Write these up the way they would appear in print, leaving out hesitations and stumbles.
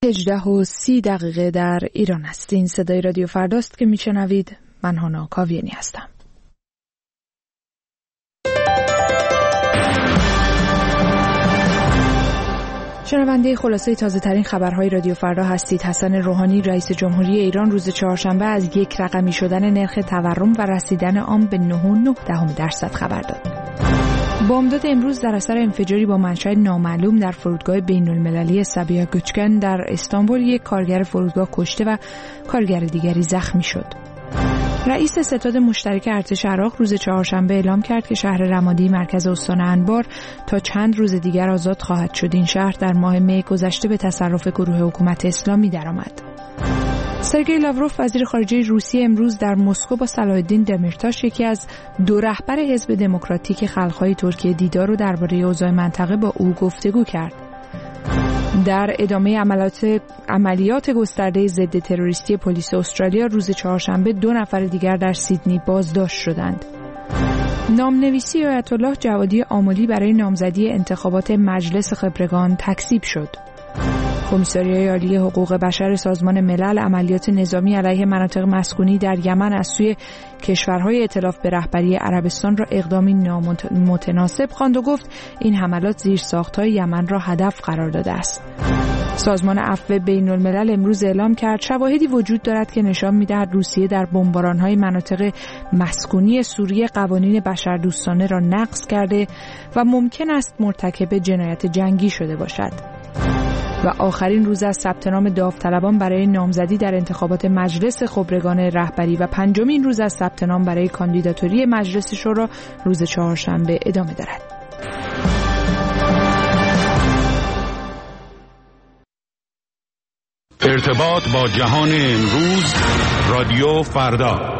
18:30 در ایران است. این صدای رادیو فرداست که میشنوید. من هانا کاویانی هستم. شنونده خلاصه تازه ترین خبرهای رادیو فردا هستید. حسن روحانی رئیس جمهوری ایران روز چهارشنبه از یک رقمی شدن نرخ تورم و رسیدن آن به 9.9% خبر داد. بامداد امروز در اثر انفجاری با منشأ نامعلوم در فرودگاه بین‌المللی سابیا گوچکن در استانبول یک کارگر فرودگاه کشته و کارگر دیگری زخمی شد. رئیس ستاد مشترک ارتش عراق روز چهارشنبه اعلام کرد که شهر رمادی مرکز استان انبار تا چند روز دیگر آزاد خواهد شد. این شهر در ماه می گذشته به تصرف گروه حکومت اسلامی درآمد. سرگئی لاوروف وزیر خارجه روسیه امروز در مسکو با صلاح الدین دمیرتاش یکی از دو رهبر حزب دموکراتیک خلق‌های ترکیه دیدار و درباره اوضاع منطقه با او گفتگو کرد. در ادامه عملیات گسترده ضد تروریستی پلیس استرالیا روز چهارشنبه 2 نفر دیگر در سیدنی بازداشت شدند. نامنویسی آیت الله جوادی آملی برای نامزدی انتخابات مجلس خبرگان تکذیب شد. کمیساریای عالی حقوق بشر سازمان ملل عملیات نظامی علیه مناطق مسکونی در یمن از سوی کشورهای ائتلاف به رهبری عربستان را اقدامی نامتناسب خواند و گفت این حملات زیرساخت‌های یمن را هدف قرار داده است. سازمان عفو بین‌الملل امروز اعلام کرد شواهدی وجود دارد که نشان می‌دهد روسیه در بمباران‌های مناطق مسکونی سوریه قوانین بشردوستانه را نقض کرده و ممکن است مرتکب جنایت جنگی شده باشد. و آخرین روز از ثبت نام داوطلبان برای نامزدی در انتخابات مجلس خبرگان رهبری و 5مین روز از ثبت نام برای کاندیداتوری مجلس شورا روز چهارشنبه ادامه دارد. ارتباط با جهان امروز، رادیو فردا.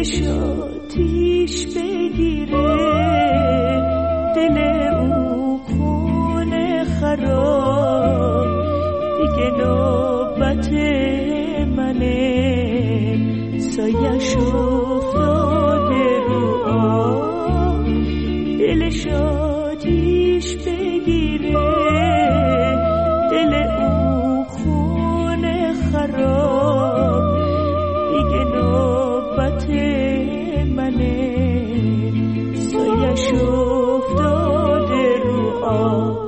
دلش آتیش بگیره، دل او خونه خراب، دیگه نوبت منه، سایش افتاده رو آب، دلش آتیش بگیره، دل او خونه خراب، دیگه نوبت منه، سایش افتاده رو آب.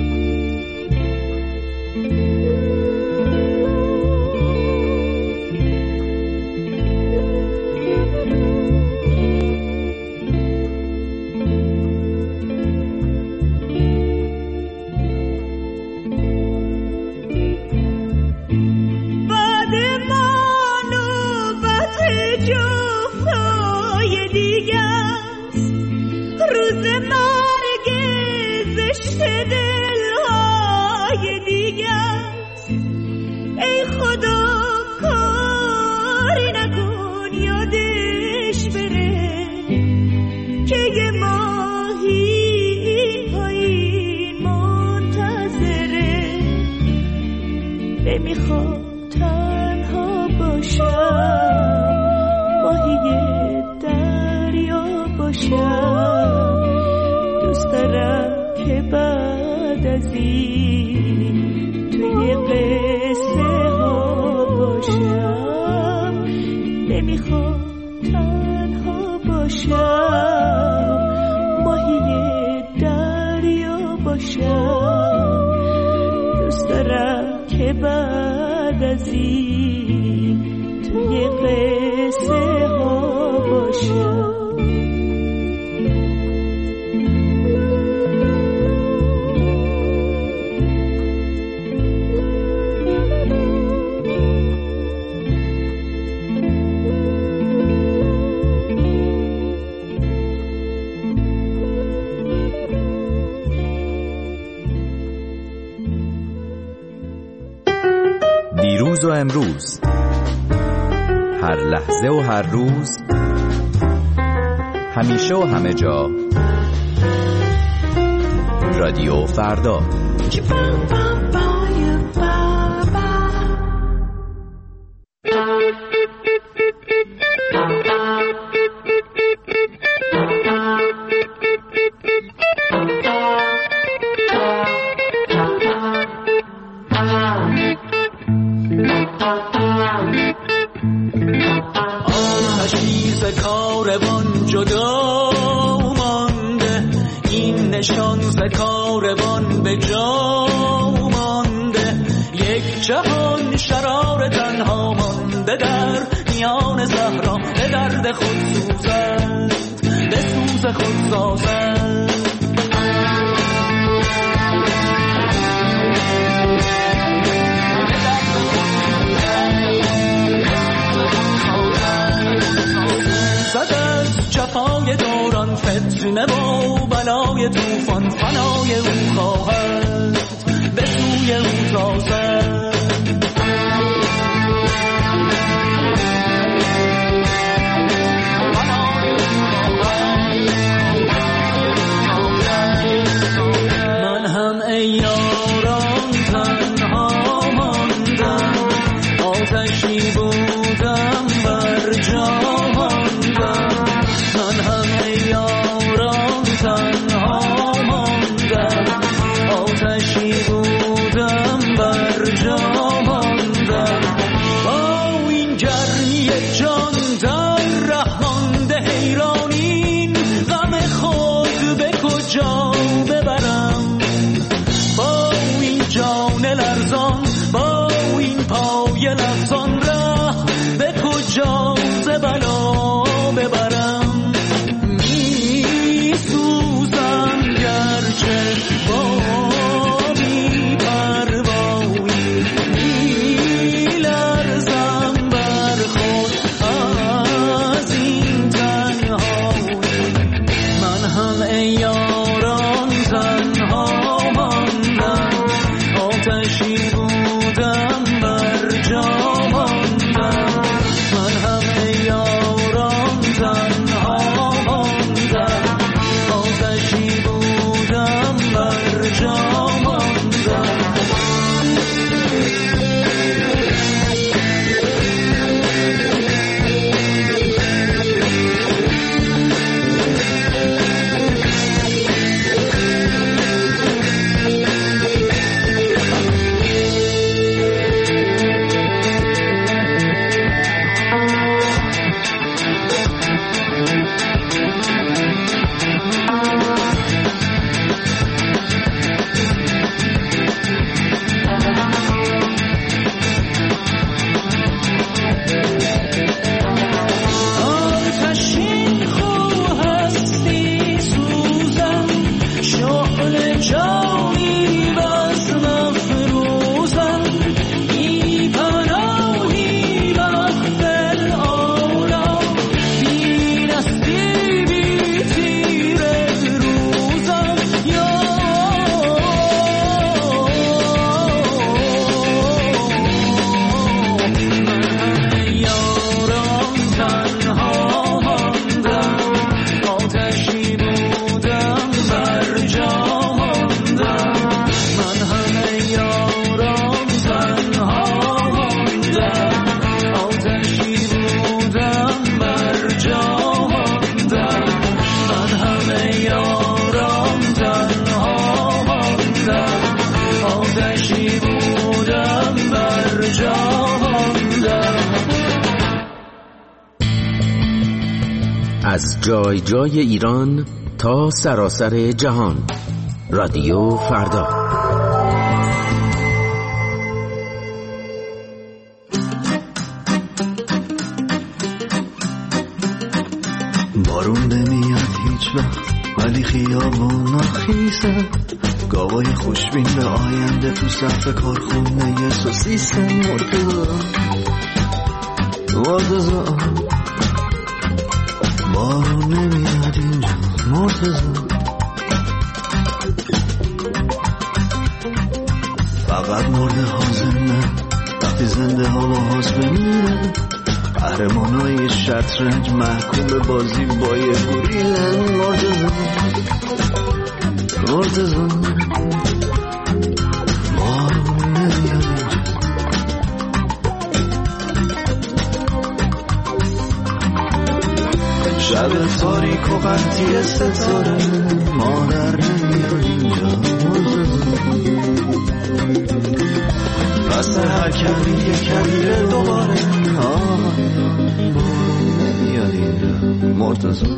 نمیخوام تنها باشم، ماهی دریا باشم، دوست دارم که بعد از این توی قصه ها باشم، نمیخوام تنها باشم، ماهی دریا باشم، دوست دارم که بعد از این توی قصه ها باشم. دیروز و امروز، هر لحظه و هر روز، همیشه و همه جا، رادیو فردا. فتنه و بلای توفان فنای او خواهد به سوی او تازد. من هم ای یاران تنها ماندم، آتشی بودم بر جا ماندم. من هم ای یاران تنها ماندم، آتشی بودم بر جا ماندم. با این گرمی جان در ره مانده حیرانین، غم خود به کجا ببرم؟ با این جان لرزان، با این پای لرزان، ره به کجا ز بلا ببرم؟ می سوزم گرچه با بی پروایی، می لرزم بر خود از این تنهایی. من هم ای یاران چی بودم بر جهاندم. از جای جای ایران تا سراسر جهان، رادیو فردا. بارون نمیاد هیچ وقت ولی خیابونا خیسه، گاوای خوشبین به آینده تو صف کارخونه سوسیسن. مرتضی بارون نمیاد اینجا، مرتضی فقط مرده حاضرنه وقتی زنده ها با حاض بمیره. قهرمانای شطرنج محکوم به بازی با یه گوریلن. مرتضی بارون نمیاد اینجا. شب تاریک و قطعی ستاره مادر نمیاد اینجا. بس هر کمی یه کبیره دوباره نمیاد اینجا. مرتضی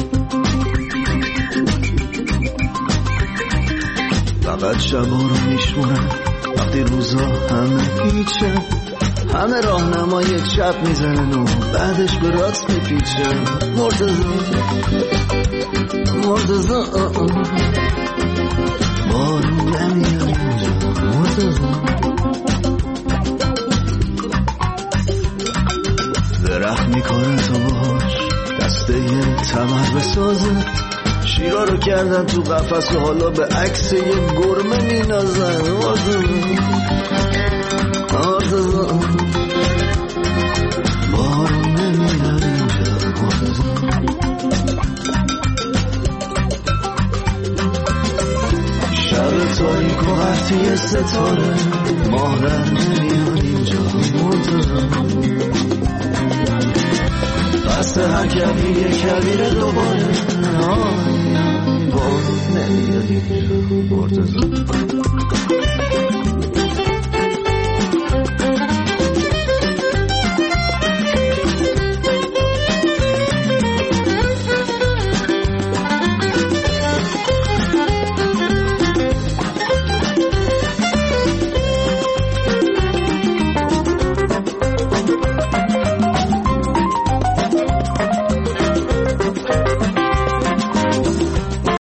فقط شبا رو میشمونن وقتی روزا همه هیچه، همه راهنما یک چپ میزنن و بعدش به راست میپیچن. مرتضی بارون نمیاد اینجا. مرتضی درخت میکنه تو باش دسته یه تمر بسازه، شیرا رو کردن تو قفس و حالا به عکس یه گرمه مینازن. مرتضی بارون نمیاد اینجا. مرتضی شب تاریک و قطعی ستاره مادر نمیاد اینجا. مرتضی بست هر کمی یه کبیره دوباره بارون نمیاد اینجا. مرتضی